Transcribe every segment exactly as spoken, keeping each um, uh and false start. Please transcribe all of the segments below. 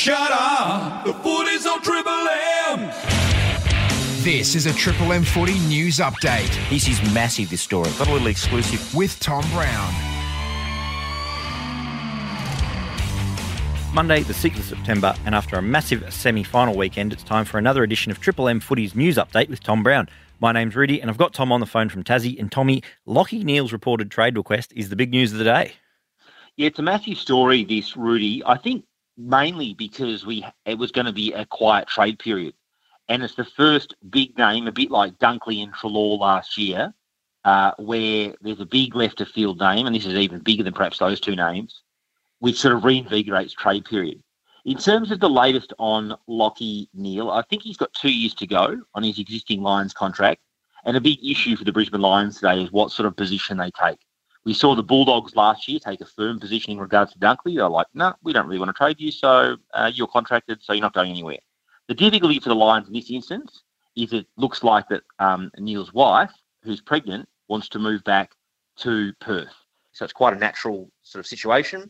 Shut up! The footy's on Triple M! This is a Triple M Footy News Update. This is massive, this story. Got a little exclusive. With Tom Brown. Monday, the sixth of September, and after a massive semi-final weekend, it's time for another edition of Triple M Footy's News Update with Tom Brown. My name's Rudy, and I've got Tom on the phone from Tassie. And Tommy, Lachie Neale's reported trade request is the big news of the day. Yeah, it's a massive story, this, Rudy. I think mainly because we it was going to be a quiet trade period. And it's the first big name, a bit like Dunkley and Treloar last year, uh, where there's a big left-of-field name, and this is even bigger than perhaps those two names, which sort of reinvigorates trade period. In terms of the latest on Lachie Neale, I think he's got two years to go on his existing Lions contract. And a big issue for the Brisbane Lions today is what sort of position they take. We saw the Bulldogs last year take a firm position in regards to Dunkley. They're like, no, we don't really want to trade you, so uh, you're contracted, so you're not going anywhere. The difficulty for the Lions in this instance is it looks like that um, Neale's wife, who's pregnant, wants to move back to Perth. So it's quite a natural sort of situation.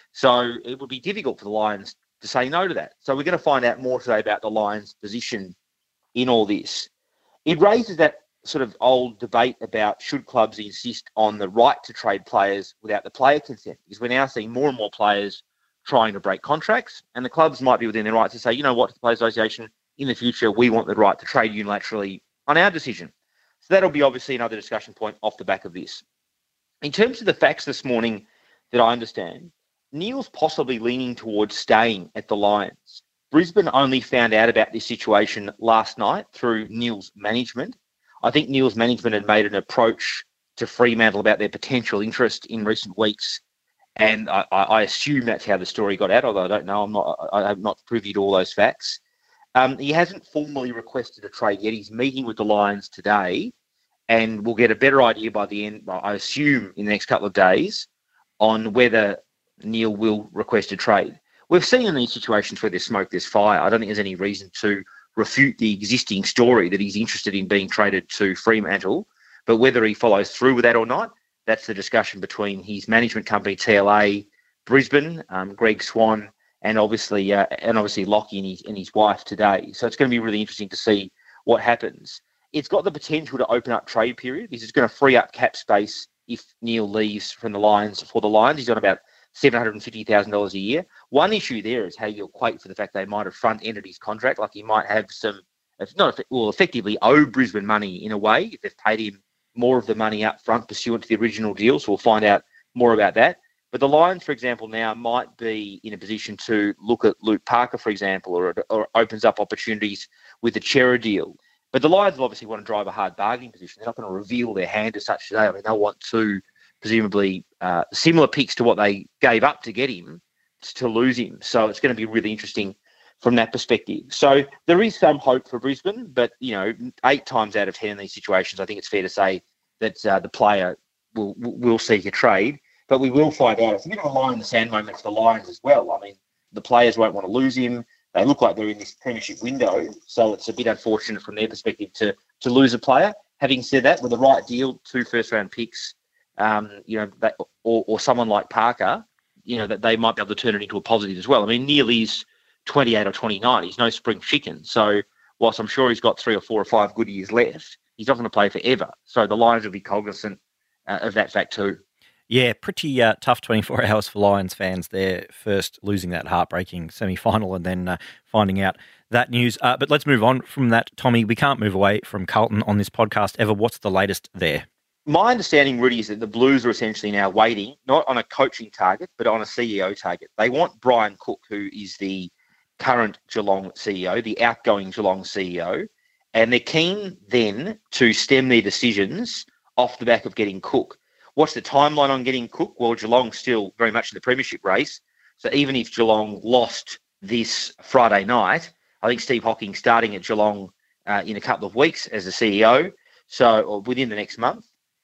So it would be difficult for the Lions to say no to that. So we're going to find out more today about the Lions' position in all this. It raises that sort of old debate about should clubs insist on the right to trade players without the player consent, because we're now seeing more and more players trying to break contracts, and the clubs might be within their right to say, you know what, to the Players Association, in the future, we want the right to trade unilaterally on our decision. So that'll be obviously another discussion point off the back of this. In terms of the facts this morning that I understand, Neale's possibly leaning towards staying at the Lions. Brisbane only found out about this situation last night through Neale's management. I think Neale's management had made an approach to Fremantle about their potential interest in recent weeks, and I, I assume that's how the story got out, although I don't know. I'm not, I have not privy to all those facts. Um, he hasn't formally requested a trade yet. He's meeting with the Lions today, and we'll get a better idea by the end, I assume, in the next couple of days, on whether Neale will request a trade. We've seen in these situations where there's smoke, there's fire. I don't think there's any reason to refute the existing story that he's interested in being traded to Fremantle, but whether he follows through with that or not, that's the discussion between his management company, T L A, Brisbane, um, Greg Swan, and obviously uh, and obviously Lachie and his, and his wife today. So it's going to be really interesting to see what happens. It's got the potential to open up trade period. This is going to free up cap space if Neale leaves from the Lions for the Lions. He's on about seven hundred fifty thousand dollars a year. One issue there is how you equate for the fact they might have front-ended his contract, like he might have some, if not, well, effectively owe Brisbane money in a way, if they've paid him more of the money up front pursuant to the original deal. So we'll find out more about that. But the Lions, for example, now might be in a position to look at Luke Parker, for example, or, or opens up opportunities with the Chera deal. But the Lions will obviously want to drive a hard bargaining position. They're not going to reveal their hand as such today. I mean, they'll want to presumably uh, similar picks to what they gave up to get him, to lose him. So it's going to be really interesting from that perspective. So there is some hope for Brisbane, but, you know, eight times out of ten in these situations, I think it's fair to say that uh, the player will will seek a trade. But we will find out. It's a bit of a line in the sand moment for the Lions as well. I mean, the players won't want to lose him. They look like they're in this premiership window, so it's a bit unfortunate from their perspective to to lose a player. Having said that, with the right deal, two first-round picks, um, you know, that, or, or someone like Parker, you know, that they might be able to turn it into a positive as well. I mean, Neale is twenty-eight or twenty-nine. He's no spring chicken. So whilst I'm sure he's got three or four or five good years left, he's not going to play forever. So the Lions will be cognizant uh, of that fact too. Yeah, pretty uh, tough twenty-four hours for Lions fans there, first losing that heartbreaking semi-final and then uh, finding out that news. Uh, but let's move on from that, Tommy. We can't move away from Carlton on this podcast ever. What's the latest there? My understanding, Rudy, is that the Blues are essentially now waiting, not on a coaching target, but on a C E O target. They want Brian Cook, who is the current Geelong C E O, the outgoing Geelong C E O, and they're keen then to stem their decisions off the back of getting Cook. What's the timeline on getting Cook? Well, Geelong's still very much in the premiership race. So even if Geelong lost this Friday night, I think Steve Hocking's starting at Geelong uh, in a couple of weeks as the C E O, so or within the next month.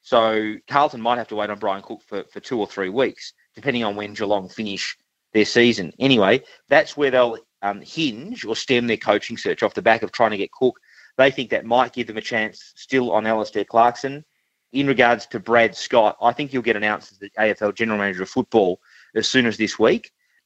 So Carlton might have to wait on Brian Cook for, for two or three weeks, depending on when Geelong finish their season. Anyway, that's where they'll um, hinge or stem their coaching search off the back of trying to get Cook. They think that might give them a chance still on Alistair Clarkson. In regards to Brad Scott, I think he'll get announced as the A F L General Manager of Football as soon as this week. But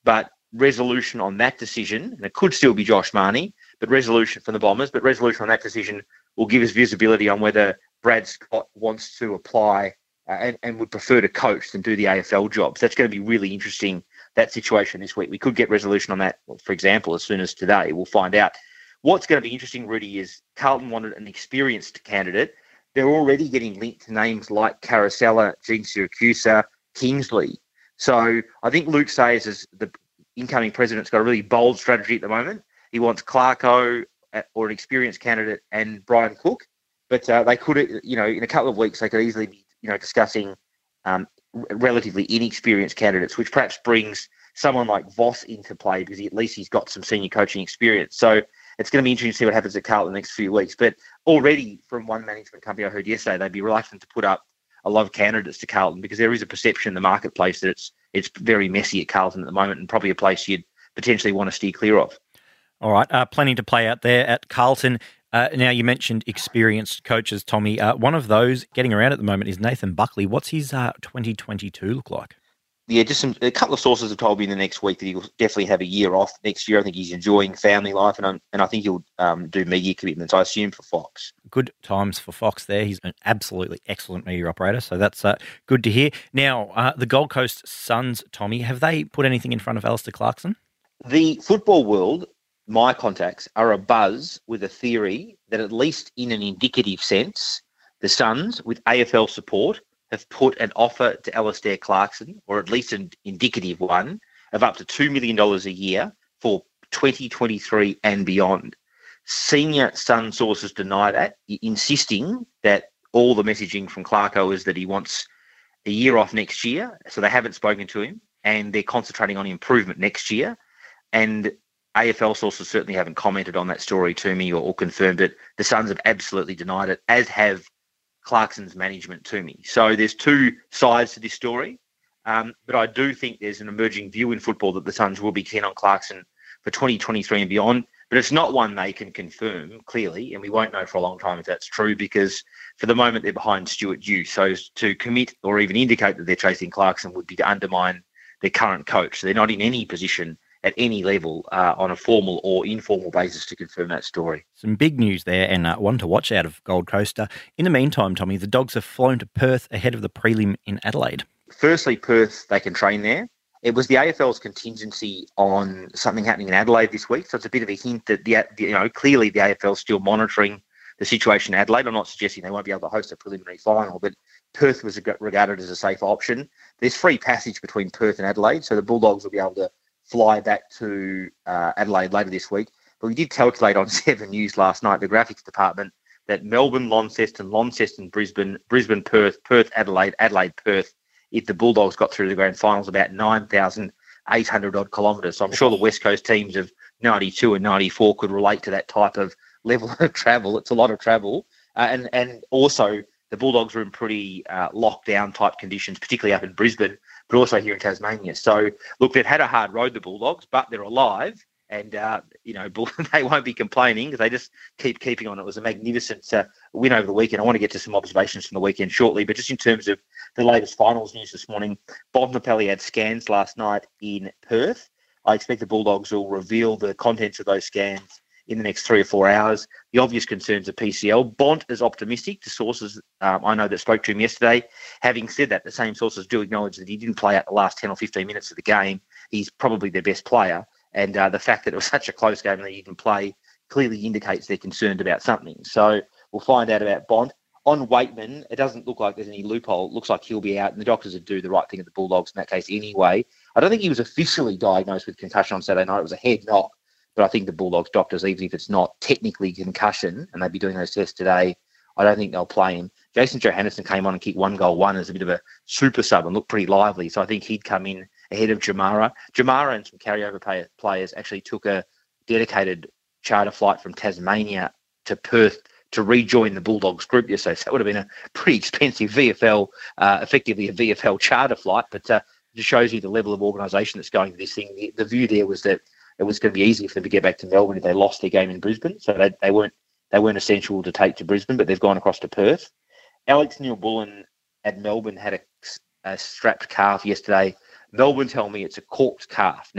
resolution on that decision, and it could still be Josh Marnie, but resolution from the Bombers, but resolution on that decision will give us visibility on whether Brad Scott wants to apply uh, and, and would prefer to coach than do the A F L job. So that's going to be really interesting, that situation this week. We could get resolution on that, for example, as soon as today. We'll find out. What's going to be interesting, Rudy, is Carlton wanted an experienced candidate. They're already getting linked to names like Caracella, Gene Siracusa, Kingsley. So I think Luke Sayers, as the incoming president's got a really bold strategy at the moment. He wants Clarko or an experienced candidate and Brian Cook. But uh, they could, you know, in a couple of weeks, they could easily be, you know, discussing um, relatively inexperienced candidates, which perhaps brings someone like Voss into play because he, at least he's got some senior coaching experience. So it's going to be interesting to see what happens at Carlton the next few weeks. But already from one management company I heard yesterday, they'd be reluctant to put up a lot of candidates to Carlton because there is a perception in the marketplace that it's it's very messy at Carlton at the moment and probably a place you'd potentially want to steer clear of. All right, uh, plenty to play out there at Carlton. Uh, now, you mentioned experienced coaches, Tommy. Uh, one of those getting around at the moment is Nathan Buckley. What's his uh, twenty twenty-two look like? Yeah, just some, a couple of sources have told me in the next week that he'll definitely have a year off next year. I think he's enjoying family life, and I'm, and I think he'll um, do media commitments, I assume, for Fox. Good times for Fox there. He's an absolutely excellent media operator, so that's uh, good to hear. Now, uh, the Gold Coast Suns, Tommy, have they put anything in front of Alistair Clarkson? The football world, my contacts, are abuzz with a theory that, at least in an indicative sense, the Suns, with A F L support, have put an offer to Alistair Clarkson, or at least an indicative one, of up to two million dollars a year for twenty twenty-three and beyond. Senior Sun sources deny that, insisting that all the messaging from Clarko is that he wants a year off next year, so they haven't spoken to him, and they're concentrating on improvement next year. And A F L sources certainly haven't commented on that story to me or, or confirmed it. The Suns have absolutely denied it, as have Clarkson's management to me. So there's two sides to this story, um, but I do think there's an emerging view in football that the Suns will be keen on Clarkson for twenty twenty-three and beyond, but it's not one they can confirm clearly, and we won't know for a long time if that's true because for the moment they're behind Stuart Dew. So to commit or even indicate that they're chasing Clarkson would be to undermine their current coach. So they're not in any position at any level uh, on a formal or informal basis to confirm that story. Some big news there and uh, one to watch out of Gold Coast. Uh, in the meantime, Tommy, the Dogs have flown to Perth ahead of the prelim in Adelaide. Firstly, Perth, they can train there. It was the A F L's contingency on something happening in Adelaide this week, so it's a bit of a hint that the you know clearly the A F L's still monitoring the situation in Adelaide. I'm not suggesting they won't be able to host a preliminary final, but Perth was regarded as a safe option. There's free passage between Perth and Adelaide, so the Bulldogs will be able to fly back to uh, Adelaide later this week. But we did calculate on Seven News last night, the graphics department, that Melbourne, Launceston, Launceston, Brisbane, Brisbane, Perth, Perth, Adelaide, Adelaide, Perth, if the Bulldogs got through the grand finals, about nine thousand eight hundred odd kilometres. So I'm sure the West Coast teams of ninety-two and ninety-four could relate to that type of level of travel. It's a lot of travel. Uh, and, and also, the Bulldogs were in pretty uh, lockdown type conditions, particularly up in Brisbane, but also here in Tasmania. So, look, they've had a hard road, the Bulldogs, but they're alive. And, uh, you know, they won't be complaining because they just keep keeping on. It was a magnificent uh, win over the weekend. I want to get to some observations from the weekend shortly, but just in terms of the latest finals news this morning, Bontempelli had scans last night in Perth. I expect the Bulldogs will reveal the contents of those scans in the next three or four hours. The obvious concerns are P C L. Bont is optimistic. The sources um, I know that spoke to him yesterday. Having said that, the same sources do acknowledge that he didn't play out the last ten or fifteen minutes of the game. He's probably their best player. And uh, the fact that it was such a close game and that he didn't play clearly indicates they're concerned about something. So we'll find out about Bont. On Waitman, it doesn't look like there's any loophole. It looks like he'll be out, and the doctors would do the right thing at the Bulldogs in that case anyway. I don't think he was officially diagnosed with concussion on Saturday night. It was a head knock. But I think the Bulldogs doctors, even if it's not technically concussion, and they'd be doing those tests today, I don't think they'll play him. Jason Johannesson came on and kicked one goal one as a bit of a super sub and looked pretty lively. So I think he'd come in ahead of Jamara. Jamara and some carryover pay- players actually took a dedicated charter flight from Tasmania to Perth to rejoin the Bulldogs group yesterday. So that would have been a pretty expensive V F L, uh, effectively a V F L charter flight. But uh, it just shows you the level of organisation that's going to this thing. The, the view there was that it was going to be easy for them to get back to Melbourne if they lost their game in Brisbane. So they, they weren't they weren't essential to take to Brisbane, but they've gone across to Perth. Alex Neil-Bullen at Melbourne had a, a strapped calf yesterday. Melbourne tell me it's a corked calf. Now,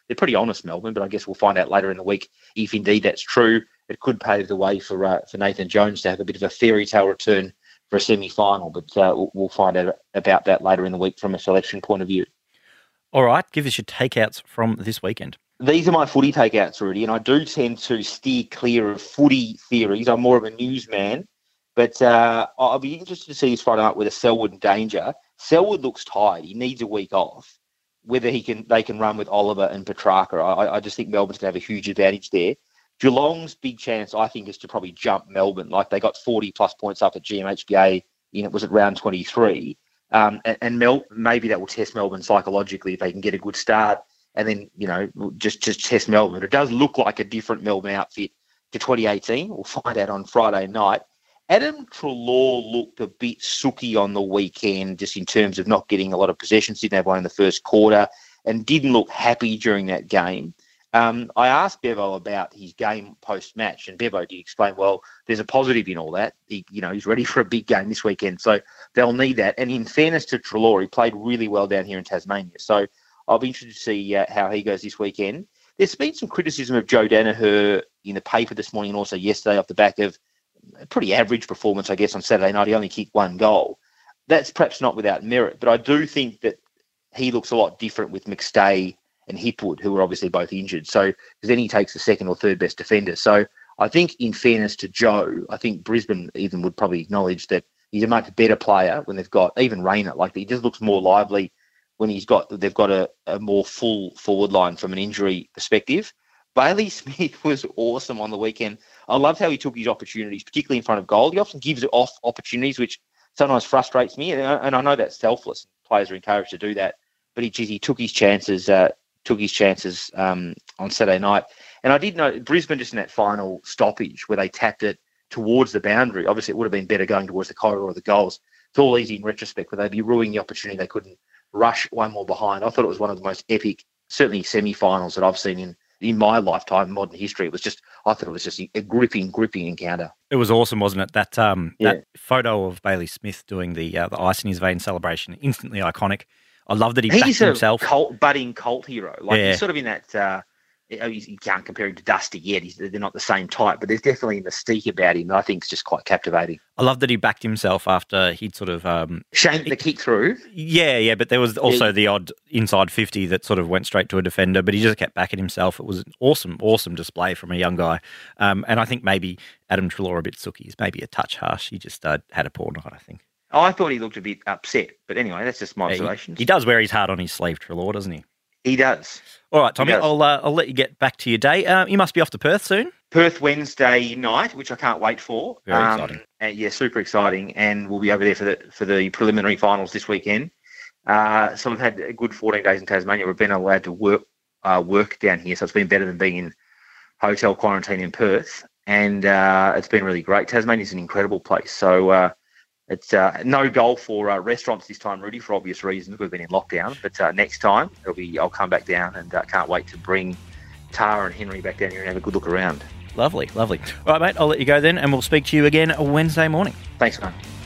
they're pretty honest, Melbourne, but I guess we'll find out later in the week if indeed that's true. It could pave the way for uh, for Nathan Jones to have a bit of a fairy tale return for a semi-final, but uh, we'll find out about that later in the week from a selection point of view. All right, give us your takeouts from this weekend. These are my footy takeouts, Rudy, and I do tend to steer clear of footy theories. I'm more of a newsman, but uh, I'll be interested to see this Friday night with a Selwood in danger. Selwood looks tired. He needs a week off. Whether he can, they can run with Oliver and Petrarca. I, I just think Melbourne's going to have a huge advantage there. Geelong's big chance, I think, is to probably jump Melbourne. Like they got forty plus points up at G M H B A, in it was at round twenty-three. Um, and and Mel, maybe that will test Melbourne psychologically if they can get a good start and then, you know, just, just test Melbourne. It does look like a different Melbourne outfit to twenty eighteen. We'll find out on Friday night. Adam Treloar looked a bit sooky on the weekend just in terms of not getting a lot of possessions, didn't have one in the first quarter and didn't look happy during that game. Um, I asked Bevo about his game post-match, and Bevo did explain, well, there's a positive in all that. He, you know, he's ready for a big game this weekend, so they'll need that. And in fairness to Treloar, he played really well down here in Tasmania. So I'll be interested to see uh, how he goes this weekend. There's been some criticism of Joe Danaher in the paper this morning and also yesterday off the back of a pretty average performance, I guess, on Saturday night. He only kicked one goal. That's perhaps not without merit, but I do think that he looks a lot different with McStay and Hipwood, who are obviously both injured. So, because then he takes the second or third best defender. So I think in fairness to Joe, I think Brisbane even would probably acknowledge that he's a much better player when they've got, even Rayner, like he just looks more lively when he's got, they've got a, a more full forward line from an injury perspective. Bailey Smith was awesome on the weekend. I loved how he took his opportunities, particularly in front of goal. He often gives off opportunities, which sometimes frustrates me. And I, and I know that's selfless. Players are encouraged to do that. But he, geez, he took his chances, uh, took his chances um, on Saturday night. And I did know Brisbane just in that final stoppage where they tapped it towards the boundary. Obviously, it would have been better going towards the corridor of the goals. It's all easy in retrospect, but they'd be ruining the opportunity. They couldn't rush one more behind. I thought it was one of the most epic, certainly semi-finals that I've seen in, in my lifetime, modern history. It was just, I thought it was just a gripping, gripping encounter. It was awesome, wasn't it? That um, Yeah. that photo of Bailey Smith doing the uh, the ice in his vein celebration, instantly iconic. I love that he He's backed a himself. cult, budding cult hero. Like Yeah. he's sort of in that. Uh, you can't compare him to Dusty yet. He's, they're not the same type, but there's definitely a mystique about him that I think is just quite captivating. I love that he backed himself after he'd sort of um, Shanked the kick through. yeah, yeah. But there was also Yeah. the odd inside fifty that sort of went straight to a defender, but he just kept backing himself. It was an awesome, awesome display from a young guy. Um, and I think maybe Adam Treloar a bit sooky. He's maybe a touch harsh. He just uh, had a poor night, I think. Oh, I thought he looked a bit upset, but anyway, that's just my Yeah, observations. he, he does wear his heart on his sleeve, Treloar, doesn't he? He does. All right, Tommy, He does. I'll uh, I'll let you get back to your day. Uh, you must be off to Perth soon. Perth Wednesday night, which I can't wait for. Very exciting. And yeah, super exciting. And we'll be over there for the for the preliminary finals this weekend. Uh, so we've had a good fourteen days in Tasmania. We've been allowed to work uh, work down here, so it's been better than being in hotel quarantine in Perth. And uh, it's been really great. Tasmania's an incredible place. So uh, it's uh, no goal for uh, restaurants this time, Rudy, for obvious reasons. We've been in lockdown. But uh, next time, it'll be. I'll come back down and uh, can't wait to bring Tara and Henry back down here and have a good look around. Lovely, lovely. All right, mate, I'll let you go then, and we'll speak to you again Wednesday morning. Thanks, man.